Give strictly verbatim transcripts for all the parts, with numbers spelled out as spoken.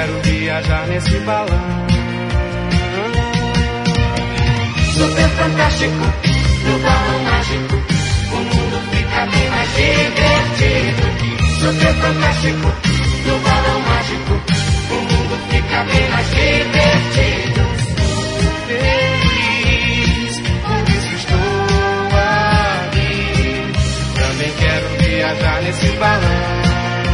quero viajar nesse balão. Super fantástico, no balão mágico, o mundo fica bem mais divertido. Super fantástico, no balão mágico, o mundo fica bem mais divertido. Feliz, por isso estou aqui. Também quero viajar nesse balão.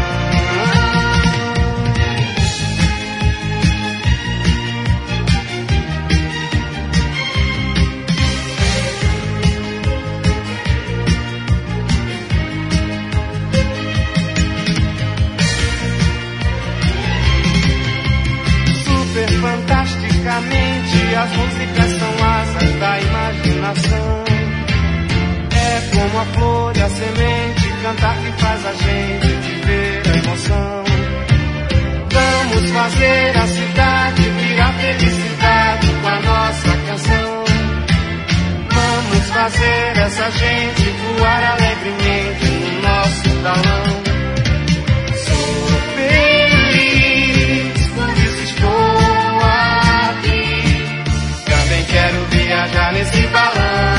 Fantasticamente, as músicas são asas da imaginação. É como a flor e a semente, cantar que faz a gente viver a emoção. Vamos fazer a cidade virar felicidade com a nossa canção. Vamos fazer essa gente voar alegremente no nosso balão. Sou feliz, por isso estou. Quero viajar nesse balão.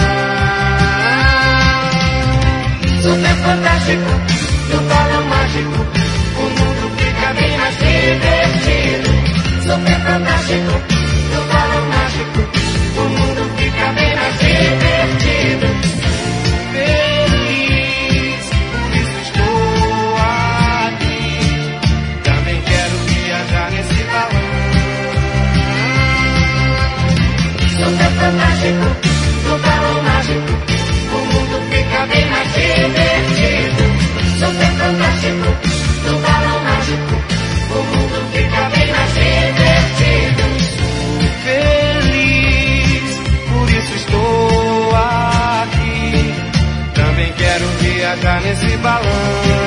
Super fantástico, no balão mágico, o mundo fica bem mais divertido. Super fantástico, no balão mágico, o mundo fica bem mais divertido. Feliz, por isso estou aqui. Também quero viajar nesse balão. Super fantástico, no balão mágico, o mundo fica bem mais divertido. Super fantástico, no balão mágico, o mundo fica bem mais divertido. Sou feliz, por isso estou aqui. Também quero viajar nesse balão.